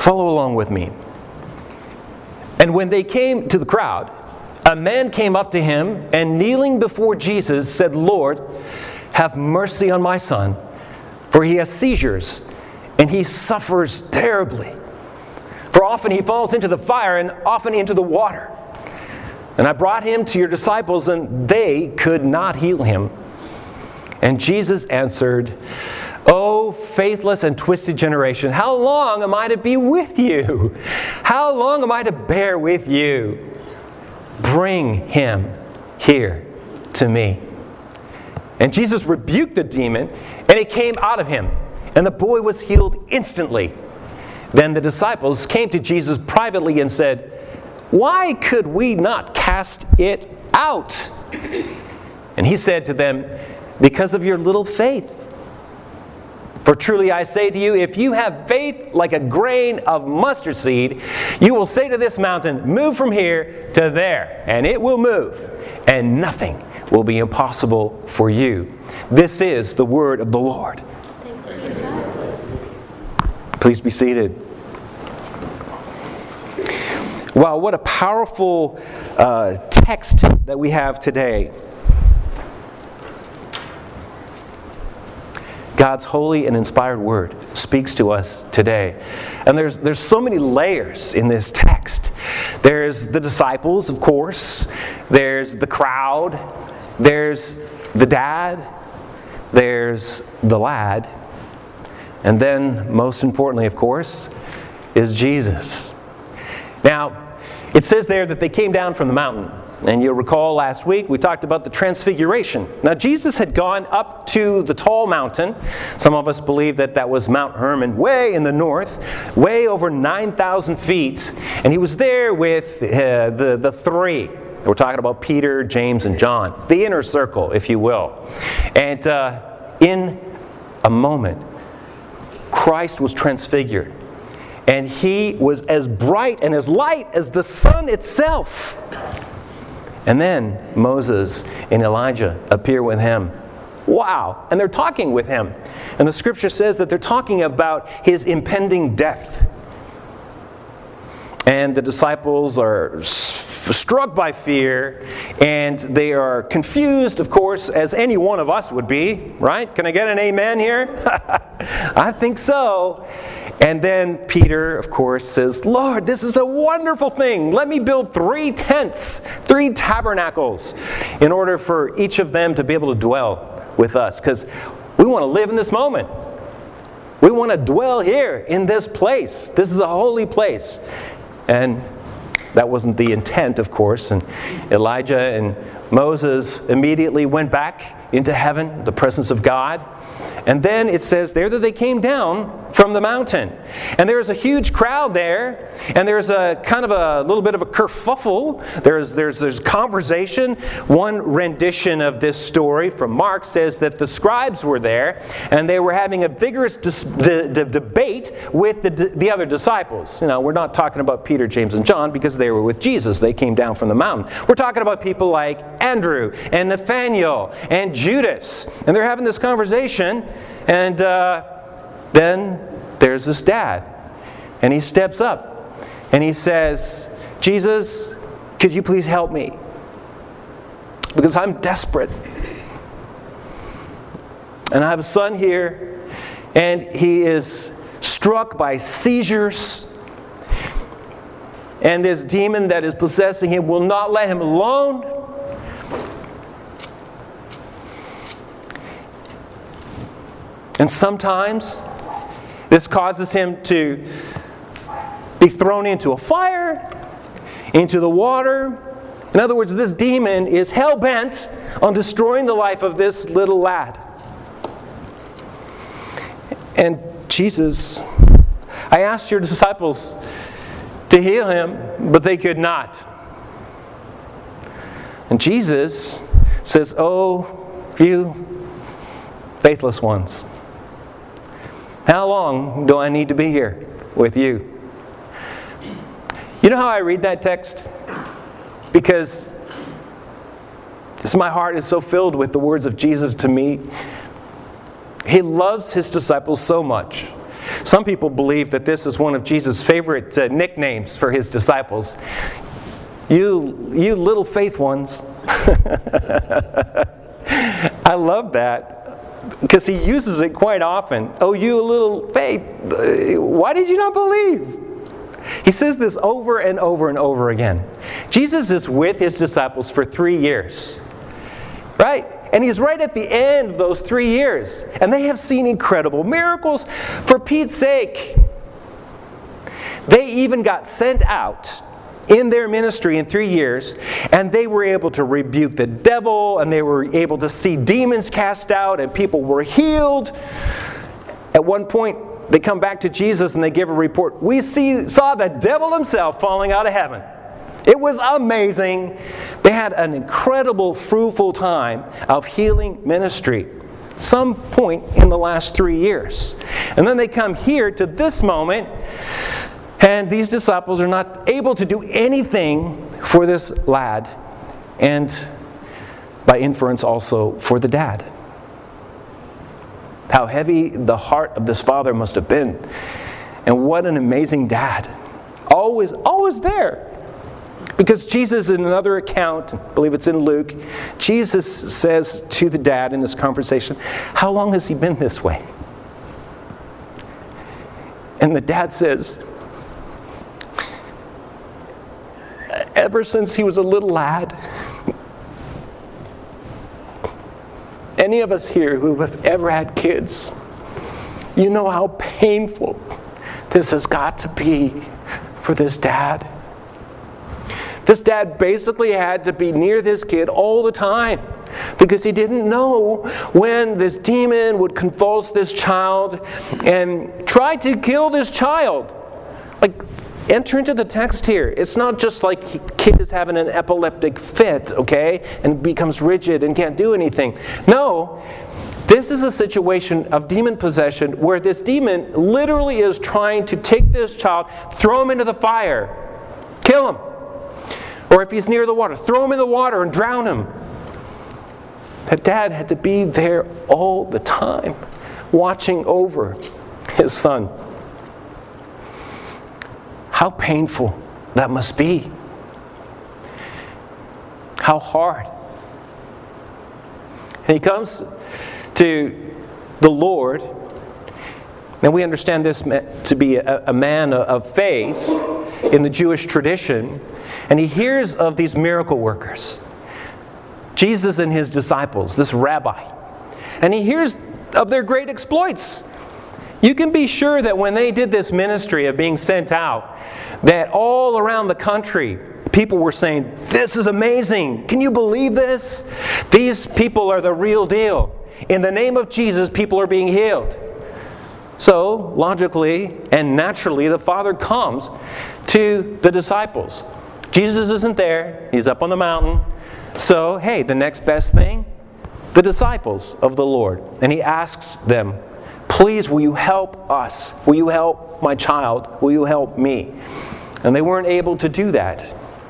Follow along with me. And when they came to the crowd, a man came up to him and kneeling before Jesus said, "Lord, have mercy on my son, for he has seizures and he suffers terribly. For often he falls into the fire and often into the water. And I brought him to your disciples and they could not heal him." And Jesus answered, "O faithless and twisted generation, how long am I to be with you? How long am I to bear with you? Bring him here to me." And Jesus rebuked the demon, and it came out of him, and the boy was healed instantly. Then the disciples came to Jesus privately and said, "Why could we not cast it out?" And he said to them, "Because of your little faith. For truly I say to you, if you have faith like a grain of mustard seed, you will say to this mountain, 'Move from here to there,' and it will move, and nothing will be impossible for you." This is the word of the Lord. Please be seated. Wow, what a powerful text that we have today. God's holy and inspired word speaks to us today. And there's so many layers in this text. There's the disciples, of course. There's the crowd. There's the dad. There's the lad. And then, most importantly, of course, is Jesus. Now, it says there that they came down from the mountain. And you'll recall last week we talked about the transfiguration. Now Jesus had gone up to the tall mountain. Some of us believe that that was Mount Hermon, way in the north, way over 9,000 feet. And he was there with the three. We're talking about Peter, James, and John. The inner circle, if you will. And in a moment, Christ was transfigured. And he was as bright and as light as the sun itself. And then Moses and Elijah appear with him. Wow! And they're talking with him. And the scripture says that they're talking about his impending death. And the disciples are struck by fear, and they are confused, of course, as any one of us would be, right? Can I get an amen here? I think so. And then Peter, of course, says, "Lord, this is a wonderful thing. Let me build 3 tents, 3 tabernacles, in order for each of them to be able to dwell with us." Because we want to live in this moment. We want to dwell here in this place. This is a holy place. And that wasn't the intent, of course. And Elijah and Moses immediately went back into heaven, the presence of God. And then it says there that they came down from the mountain. And there's a huge crowd there. And there's a kind of a little bit of a kerfuffle. There's conversation. One rendition of this story from Mark says that the scribes were there. And they were having a vigorous debate with the other disciples. You know, we're not talking about Peter, James, and John because they were with Jesus. They came down from the mountain. We're talking about people like Andrew and Nathaniel and Judas. And they're having this conversation. And then there's this dad. And he steps up. And he says, "Jesus, could you please help me? Because I'm desperate. And I have a son here. And he is struck by seizures. And this demon that is possessing him will not let him alone. And sometimes this causes him to be thrown into a fire, into the water. In other words, this demon is hell-bent on destroying the life of this little lad." And Jesus, "I asked your disciples to heal him, but they could not." And Jesus says, "Oh, you faithless ones. How long do I need to be here with you?" You know how I read that text? Because my heart is so filled with the words of Jesus to me. He loves his disciples so much. Some people believe that this is one of Jesus' favorite nicknames for his disciples. You little faith ones. I love that because he uses it quite often. Oh, you little faith, why did you not believe? He says this over and over and over again. Jesus is with his disciples for 3 years, right? And he's right at the end of those 3 years. And they have seen incredible miracles. For Pete's sake, they even got sent out in their ministry in 3 years, and they were able to rebuke the devil, and they were able to see demons cast out, and people were healed. At one point, they come back to Jesus and they give a report. We saw the devil himself falling out of heaven. It was amazing. They had an incredible, fruitful time of healing ministry. Some point in the last 3 years. And then they come here to this moment, and these disciples are not able to do anything for this lad, and by inference also for the dad. How heavy the heart of this father must have been. And what an amazing dad. Always there. Because Jesus, in another account, I believe it's in Luke, Jesus says to the dad in this conversation, how long has he been this way? And the dad says, ever since he was a little lad. Any of us here who have ever had kids, you know how painful this has got to be for this dad. This dad basically had to be near this kid all the time because he didn't know when this demon would convulse this child and try to kill this child. Like, enter into the text here. It's not just like kid is having an epileptic fit, okay, and becomes rigid and can't do anything. No, this is a situation of demon possession where this demon literally is trying to take this child, throw him into the fire, kill him. Or if he's near the water, throw him in the water and drown him. That dad had to be there all the time, watching over his son. How painful that must be. How hard. And he comes to the Lord, and we understand this to be a man of faith in the Jewish tradition, and he hears of these miracle workers, Jesus and his disciples, this rabbi, and he hears of their great exploits. You can be sure that when they did this ministry of being sent out, that all around the country, people were saying, this is amazing. Can you believe this? These people are the real deal. In the name of Jesus, people are being healed. So, logically and naturally, the Father comes to the disciples. Jesus isn't there. He's up on the mountain. So, hey, the next best thing? The disciples of the Lord. And he asks them, please, will you help us? Will you help my child? Will you help me? And they weren't able to do that.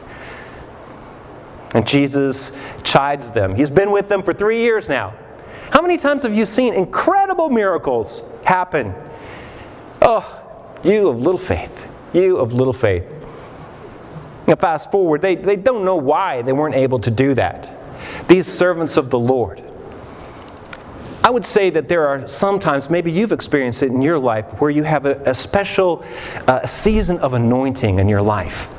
And Jesus chides them. He's been with them for 3 years now. How many times have you seen incredible miracles happen? Oh, you of little faith. You of little faith. Now fast forward, they don't know why they weren't able to do that. These servants of the Lord. I would say that there are sometimes, maybe you've experienced it in your life, where you have a special season of anointing in your life.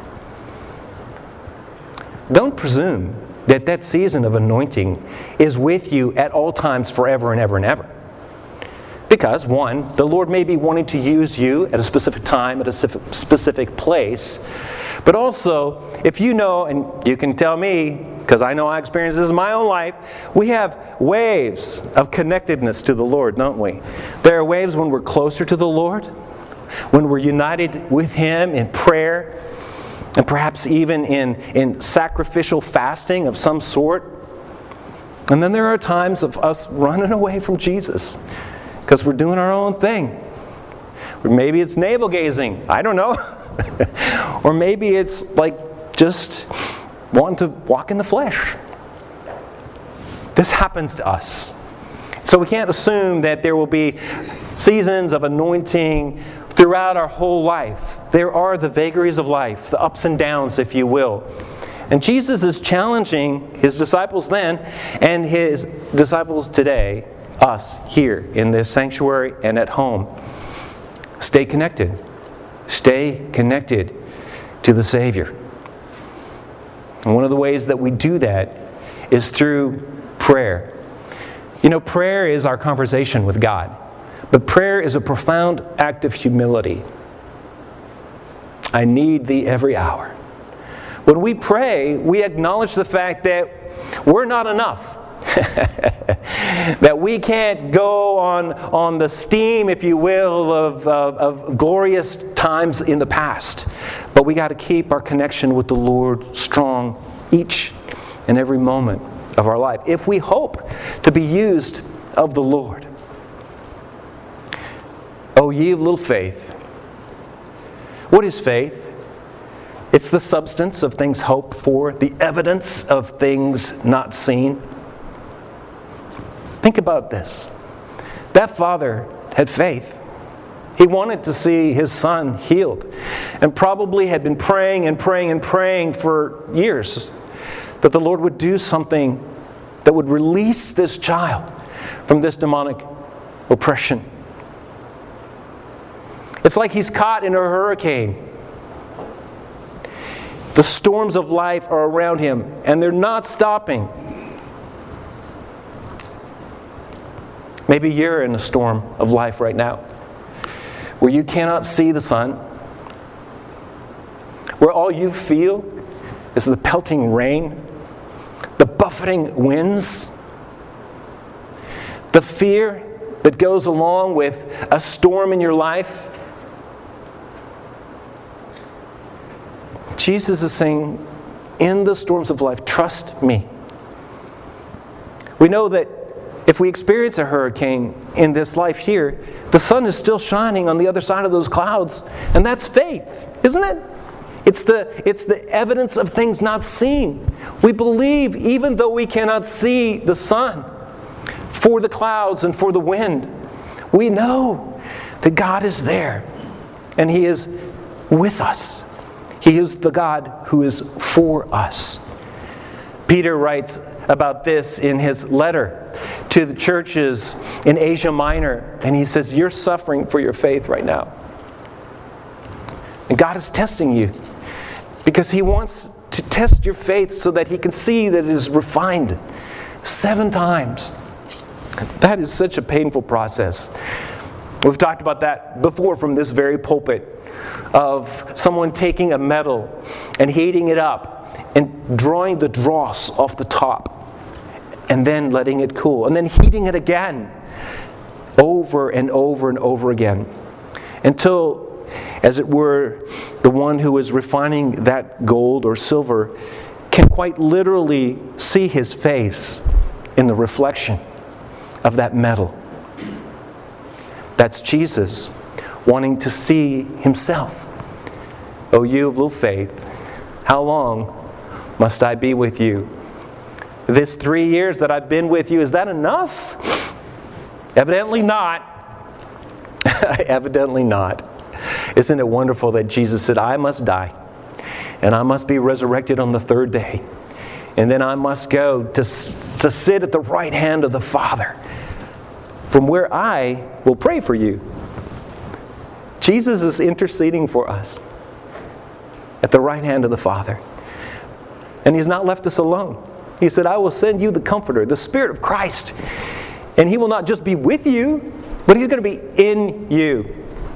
Don't presume that that season of anointing is with you at all times forever and ever and ever. Because, one, the Lord may be wanting to use you at a specific time, at a specific place. But also, if you know, and you can tell me, because I know I experienced this in my own life, we have waves of connectedness to the Lord, don't we? There are waves when we're closer to the Lord, when we're united with Him in prayer, and perhaps even in sacrificial fasting of some sort. And then there are times of us running away from Jesus because we're doing our own thing. Or maybe it's navel gazing. I don't know. Or maybe it's like just wanting to walk in the flesh. This happens to us. So we can't assume that there will be seasons of anointing throughout our whole life. There are the vagaries of life, the ups and downs, if you will. And Jesus is challenging His disciples then and His disciples today, us here in this sanctuary and at home. Stay connected. Stay connected to the Savior. And one of the ways that we do that is through prayer. You know, prayer is our conversation with God. But prayer is a profound act of humility. I need Thee every hour. When we pray, we acknowledge the fact that we're not enough. That we can't go on the steam, if you will, of glorious times in the past. But we got to keep our connection with the Lord strong each and every moment of our life, if we hope to be used of the Lord. O ye of little faith. What is faith? It's the substance of things hoped for, the evidence of things not seen. Think about this. That father had faith. He wanted to see his son healed, and probably had been praying and praying and praying for years that the Lord would do something that would release this child from this demonic oppression. It's like he's caught in a hurricane. The storms of life are around him, and they're not stopping. Maybe you're in a storm of life right now, where you cannot see the sun, where all you feel is the pelting rain, the buffeting winds, the fear that goes along with a storm in your life. Jesus is saying, in the storms of life, trust me. We know that if we experience a hurricane in this life here, the sun is still shining on the other side of those clouds, and that's faith, isn't it? It's the evidence of things not seen. We believe even though we cannot see the sun for the clouds and for the wind. We know that God is there and He is with us. He is the God who is for us. Peter writes about this in his letter to the churches in Asia Minor, and he says, you're suffering for your faith right now. And God is testing you because He wants to test your faith so that He can see that it is refined 7 times. That is such a painful process. We've talked about that before from this very pulpit, of someone taking a metal and heating it up and drawing the dross off the top and then letting it cool and then heating it again over and over and over again until, as it were, the one who is refining that gold or silver can quite literally see his face in the reflection of that metal. That's Jesus wanting to see Himself. O you of little faith, how long must I be with you? This 3 years that I've been with you, is that enough? Evidently not. Evidently not. Isn't it wonderful that Jesus said, I must die, and I must be resurrected on the 3rd day, and then I must go to sit at the right hand of the Father, from where I will pray for you. Jesus is interceding for us at the right hand of the Father. And He's not left us alone. He said, I will send you the Comforter, the Spirit of Christ. And He will not just be with you, but He's going to be in you.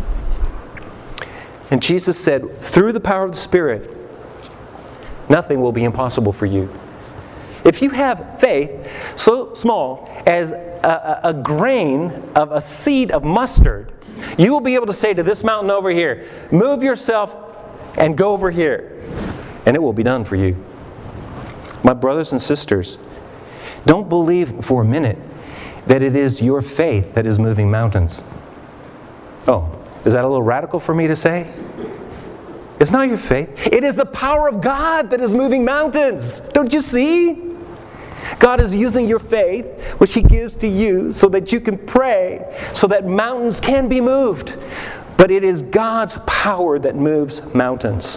And Jesus said, through the power of the Spirit, nothing will be impossible for you. If you have faith so small as a grain of a seed of mustard, you will be able to say to this mountain over here, move yourself and go over here, and it will be done for you. My brothers and sisters, don't believe for a minute that it is your faith that is moving mountains. Oh, is that a little radical for me to say? It's not your faith. It is the power of God that is moving mountains. Don't you see? God is using your faith, which He gives to you, so that you can pray, so that mountains can be moved. But it is God's power that moves mountains.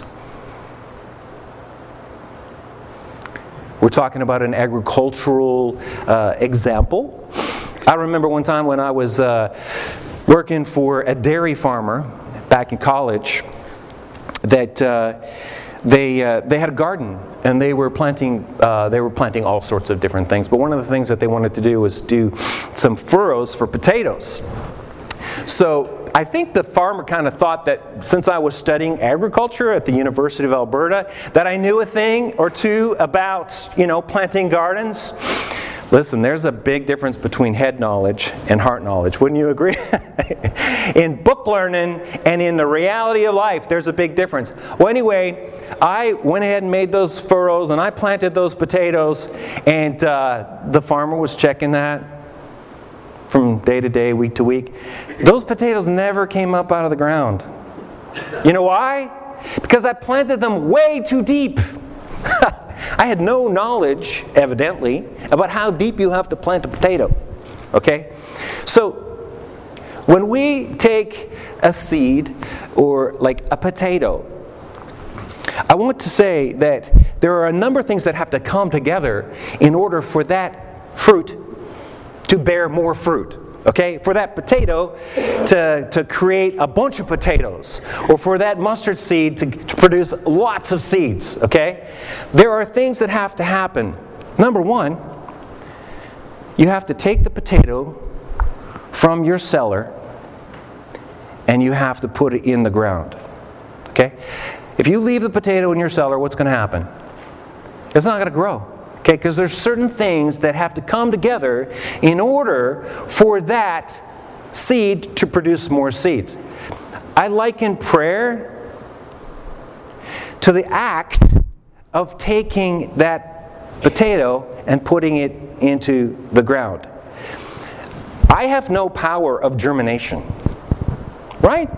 We're talking about an agricultural example. I remember one time when I was working for a dairy farmer back in college, that they had a garden and they were planting all sorts of different things. But one of the things that they wanted to do was do some furrows for potatoes. So I think the farmer kind of thought that since I was studying agriculture at the University of Alberta, that I knew a thing or two about, planting gardens. Listen, there's a big difference between head knowledge and heart knowledge. Wouldn't you agree? In book learning and in the reality of life, there's a big difference. Well, anyway, I went ahead and made those furrows and I planted those potatoes, and the farmer was checking that from day to day, week to week. Those potatoes never came up out of the ground. You know why? Because I planted them way too deep. I had no knowledge, evidently, about how deep you have to plant a potato. Okay? So, when we take a seed, or like a potato, I want to say that there are a number of things that have to come together in order for that fruit to bear more fruit. Okay? For that potato to create a bunch of potatoes, or for that mustard seed to produce lots of seeds. Okay? There are things that have to happen. Number one, you have to take the potato from your cellar and you have to put it in the ground. Okay? If you leave the potato in your cellar, what's going to happen? It's not going to grow. Okay, because there's certain things that have to come together in order for that seed to produce more seeds. I liken prayer to the act of taking that potato and putting it into the ground. I have no power of germination, right?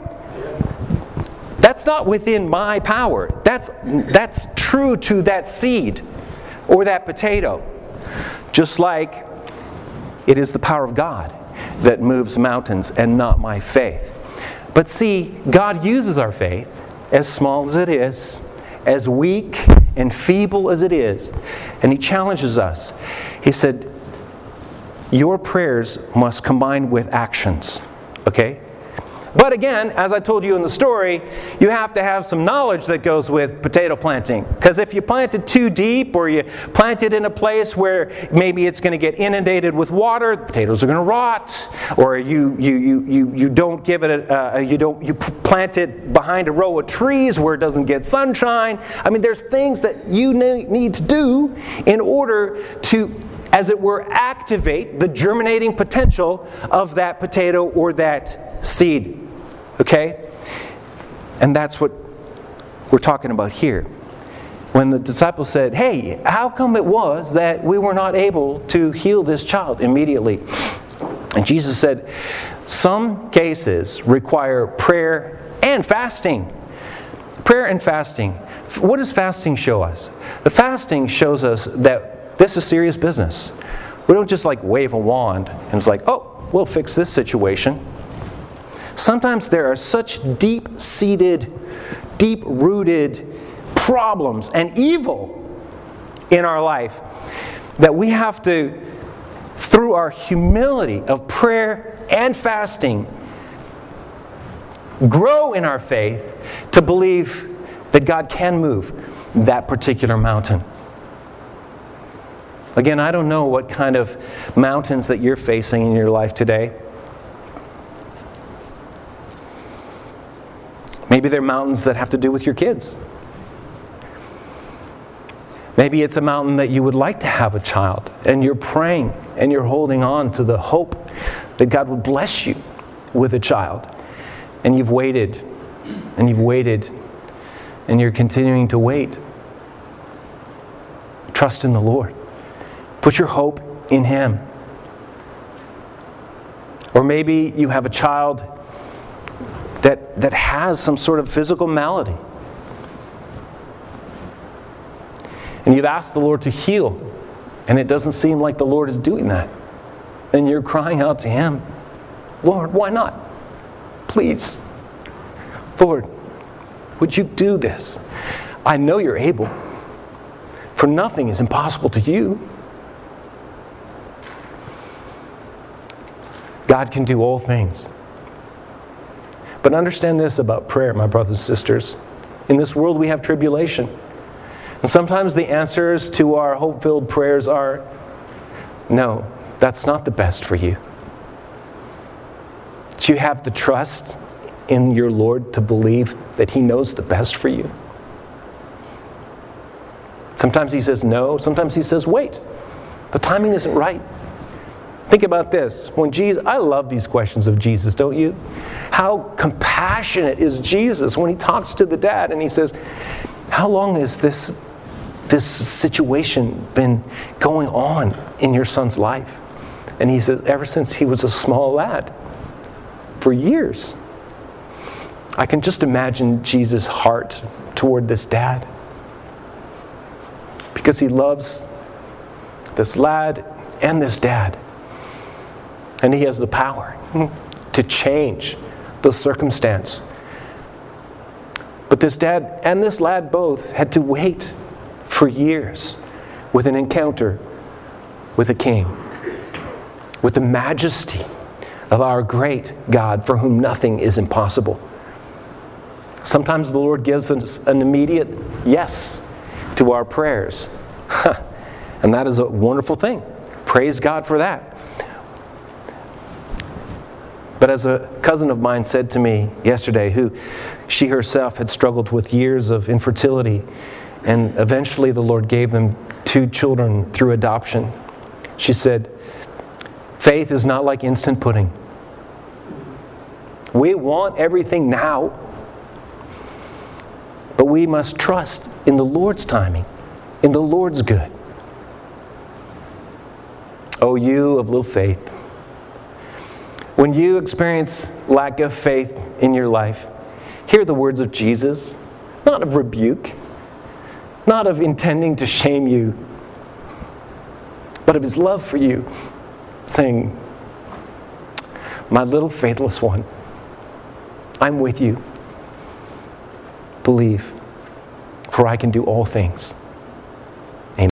That's not within my power. That's true to that seed or that potato. Just like it is the power of God that moves mountains and not my faith. But see, God uses our faith, as small as it is, as weak and feeble as it is, and He challenges us. He said, your prayers must combine with actions. Okay? But again, as I told you in the story, you have to have some knowledge that goes with potato planting. Because if you plant it too deep, or you plant it in a place where maybe it's going to get inundated with water, the potatoes are going to rot. Or you don't give it you plant it behind a row of trees where it doesn't get sunshine. I mean, there's things that you need to do in order to, as it were, activate the germinating potential of that potato or that seed. Okay? And that's what we're talking about here. When the disciples said, hey, how come it was that we were not able to heal this child immediately? And Jesus said, some cases require prayer and fasting. Prayer and fasting. What does fasting show us? The fasting shows us that this is serious business. We don't just like wave a wand and it's like, oh, we'll fix this situation. Sometimes there are such deep-seated, deep-rooted problems and evil in our life that we have to, through our humility of prayer and fasting, grow in our faith to believe that God can move that particular mountain. Again, I don't know what kind of mountains that you're facing in your life today. Maybe they're mountains that have to do with your kids. Maybe it's a mountain that you would like to have a child, and you're praying and you're holding on to the hope that God would bless you with a child. And you've waited, and you've waited, and you're continuing to wait. Trust in the Lord. Put your hope in Him. Or maybe you have a child that has some sort of physical malady. And you've asked the Lord to heal and it doesn't seem like the Lord is doing that, and you're crying out to Him, Lord, why not? Please, Lord, would you do this? I know you're able, for nothing is impossible to you. God can do all things. But understand this about prayer, my brothers and sisters. In this world we have tribulation. And sometimes the answers to our hope-filled prayers are, no, that's not the best for you. Do you have the trust in your Lord to believe that He knows the best for you? Sometimes He says no, sometimes He says wait. The timing isn't right. Think about this. When Jesus, I love these questions of Jesus, don't you? How compassionate is Jesus when He talks to the dad and He says, how long has this situation been going on in your son's life? And He says, ever since he was a small lad, for years. I can just imagine Jesus' heart toward this dad, because He loves this lad and this dad. And He has the power to change the circumstance. But this dad and this lad both had to wait for years with an encounter with a king, with the majesty of our great God, for whom nothing is impossible. Sometimes the Lord gives us an immediate yes to our prayers. And that is a wonderful thing. Praise God for that. But as a cousin of mine said to me yesterday, who she herself had struggled with years of infertility, and eventually the Lord gave them 2 children through adoption. She said, faith is not like instant pudding. We want everything now, but we must trust in the Lord's timing, in the Lord's good. Oh, you of little faith. When you experience lack of faith in your life, hear the words of Jesus, not of rebuke, not of intending to shame you, but of His love for you, saying, my little faithless one, I'm with you. Believe, for I can do all things.